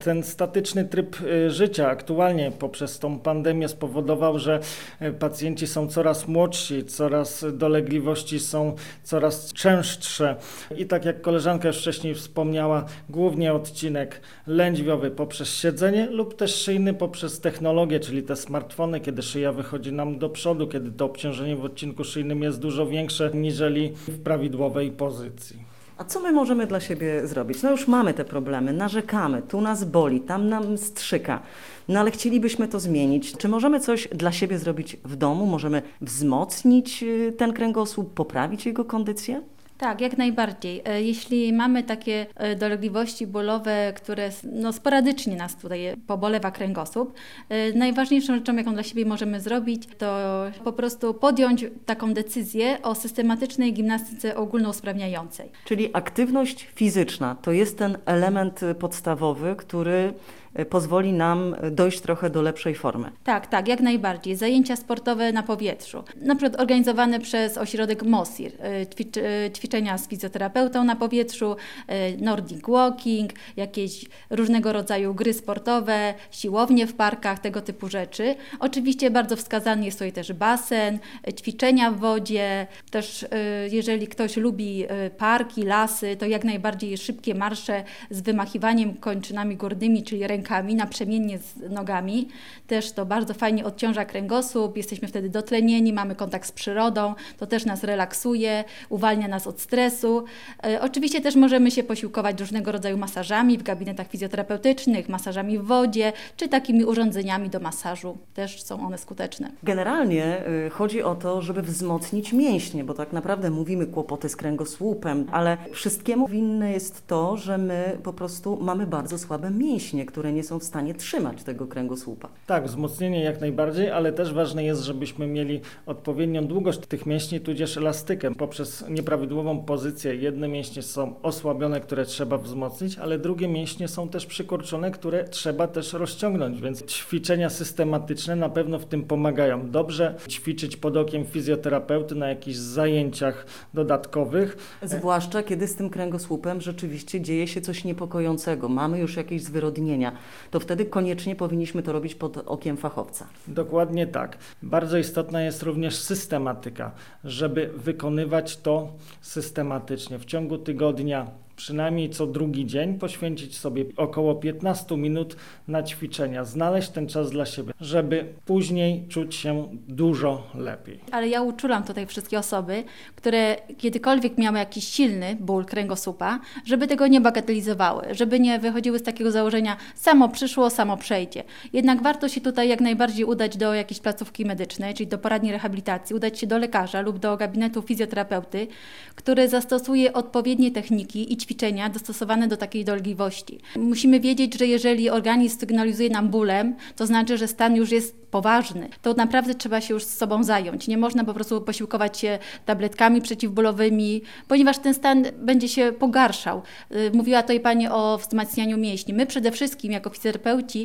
Ten statyczny tryb życia aktualnie poprzez tą pandemię spowodował, że pacjenci są coraz młodsi, coraz dolegliwości są coraz częstsze. I tak jak koleżanka już wcześniej wspomniała, głównie odcinek lędźwiowy poprzez siedzenie lub też szyjny poprzez technologię, czyli te smartfony, kiedy szyja wychodzi nam do przodu, kiedy to obciążenie w odcinku szyjnym jest dużo większe niżeli w prawidłowej pozycji. A co my możemy dla siebie zrobić? No już mamy te problemy, narzekamy, tu nas boli, tam nam strzyka, no ale chcielibyśmy to zmienić. Czy możemy coś dla siebie zrobić w domu? Możemy wzmocnić ten kręgosłup, poprawić jego kondycję? Tak, jak najbardziej. Jeśli mamy takie dolegliwości bólowe, które sporadycznie nas tutaj pobolewa kręgosłup, najważniejszą rzeczą, jaką dla siebie możemy zrobić, to po prostu podjąć taką decyzję o systematycznej gimnastyce ogólnousprawniającej. Czyli aktywność fizyczna to jest ten element podstawowy, który pozwoli nam dojść trochę do lepszej formy. Tak, jak najbardziej. Zajęcia sportowe na powietrzu. Na przykład organizowane przez ośrodek MOSIR. Ćwiczenia z fizjoterapeutą na powietrzu, Nordic Walking, jakieś różnego rodzaju gry sportowe, siłownie w parkach, tego typu rzeczy. Oczywiście bardzo wskazany jest tutaj też basen, ćwiczenia w wodzie. Też jeżeli ktoś lubi parki, lasy, to jak najbardziej szybkie marsze z wymachiwaniem kończynami górnymi, czyli rękami naprzemiennie z nogami. Też to bardzo fajnie odciąża kręgosłup, jesteśmy wtedy dotlenieni, mamy kontakt z przyrodą, to też nas relaksuje, uwalnia nas od stresu. Oczywiście też możemy się posiłkować różnego rodzaju masażami w gabinetach fizjoterapeutycznych, masażami w wodzie, czy takimi urządzeniami do masażu. Też są one skuteczne. Generalnie chodzi o to, żeby wzmocnić mięśnie, bo tak naprawdę mówimy kłopoty z kręgosłupem, ale wszystkiemu winne jest to, że my po prostu mamy bardzo słabe mięśnie, które nie są w stanie trzymać tego kręgosłupa. Tak, wzmocnienie jak najbardziej, ale też ważne jest, żebyśmy mieli odpowiednią długość tych mięśni, tudzież elastykę. Poprzez nieprawidłową pozycję jedne mięśnie są osłabione, które trzeba wzmocnić, ale drugie mięśnie są też przykurczone, które trzeba też rozciągnąć, więc ćwiczenia systematyczne na pewno w tym pomagają. Dobrze ćwiczyć pod okiem fizjoterapeuty na jakichś zajęciach dodatkowych. Zwłaszcza kiedy z tym kręgosłupem rzeczywiście dzieje się coś niepokojącego, mamy już jakieś zwyrodnienia, to wtedy koniecznie powinniśmy to robić pod okiem fachowca. Dokładnie tak. Bardzo istotna jest również systematyka, żeby wykonywać to systematycznie. W ciągu tygodnia, przynajmniej co drugi dzień, poświęcić sobie około 15 minut na ćwiczenia, znaleźć ten czas dla siebie, żeby później czuć się dużo lepiej. Ale ja uczulam tutaj wszystkie osoby, które kiedykolwiek miały jakiś silny ból kręgosłupa, żeby tego nie bagatelizowały, żeby nie wychodziły z takiego założenia samo przyszło, samo przejdzie. Jednak warto się tutaj jak najbardziej udać do jakiejś placówki medycznej, czyli do poradni rehabilitacji, udać się do lekarza lub do gabinetu fizjoterapeuty, który zastosuje odpowiednie techniki i ćwiczenia dostosowane do takiej dolegliwości. Musimy wiedzieć, że jeżeli organizm sygnalizuje nam bólem, to znaczy, że stan już jest poważny. To naprawdę trzeba się już z sobą zająć. Nie można po prostu posiłkować się tabletkami przeciwbólowymi, ponieważ ten stan będzie się pogarszał. Mówiła tutaj Pani o wzmacnianiu mięśni. My przede wszystkim jako fizjoterapeuci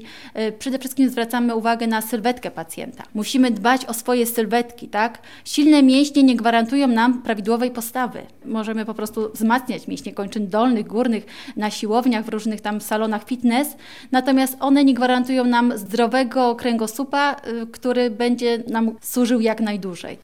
zwracamy uwagę na sylwetkę pacjenta. Musimy dbać o swoje sylwetki, tak? Silne mięśnie nie gwarantują nam prawidłowej postawy. Możemy po prostu wzmacniać mięśnie kończyn dolnych, górnych na siłowniach, w różnych tam salonach fitness, natomiast one nie gwarantują nam zdrowego kręgosłupa, który będzie nam służył jak najdłużej.